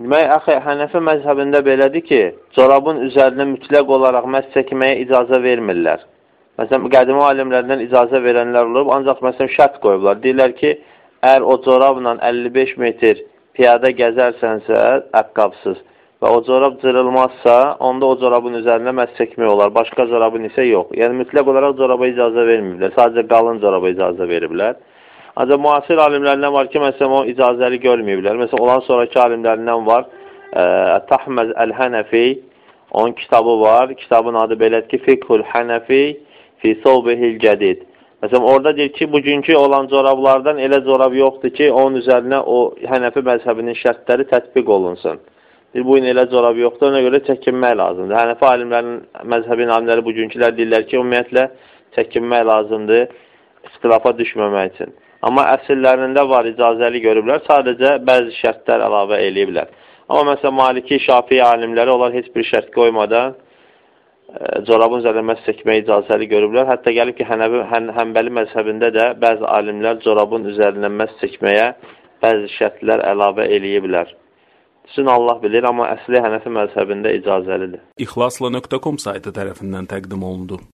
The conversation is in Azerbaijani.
Demək, axı, Hənəfi məzhəbində belədir ki, corabın üzərinə mütləq olaraq məs çəkməyə icazə vermirlər. Məsələn, qədimi alimlərdən icazə verənlər olub, ancaq məsələn şərt qoyublar. Deyirlər ki, əgər o corabla 55 metr piyada gəzərsənsə, əqqabsız və o corab cırılmazsa, onda o corabın üzərinə məs çəkmək olar. Başqa corabın isə yox. Yəni, mütləq olaraq coraba icazə vermirlər. Sadəcə qalın coraba icazə veriblər. Ancaq müasir alimlərindən var ki, məsələn, o icazəli görməyiblər. Məsələn, olan sonraki alimlərindən var, Tahməz Əl-Hənəfi, onun kitabı var. Kitabın adı belədir ki, Fiqhul Hənəfi fi Sovbihil Cədid. Məsələn, orada deyir ki, bugünkü olan corablardan elə corab yoxdur ki, onun üzərinə o Hənəfi məzhəbinin şərtləri tətbiq olunsun. Deyir, bu gün elə corab yoxdur, ona görə çəkinmək lazımdır. Hənəfi alimlərin, məzhəbin alimləri bugünkülər deyirlər ki, ümumiyyətlə çəkinmək lazımdır, ixtilafa düşməmək üçün. Amma əsillərində var, icazəli görüblər, sadəcə bəzi şərtlər əlavə eləyiblər. Amma məsələn, Maliki, Şafii alimləri onlar heç bir şərt qoymadan corabın üzərində məs çəkməyə icazəli görüblər. Hətta gəlib ki, Həmbəli məzhəbində də bəzi alimlər corabın üzərində məs çəkməyə bəzi şərtlər əlavə eləyiblər. Sizin Allah bilir, amma əsli Hənəfi məzhəbində icazəlidir. İxlasla.com saytı tərəfindən təqdim olundu.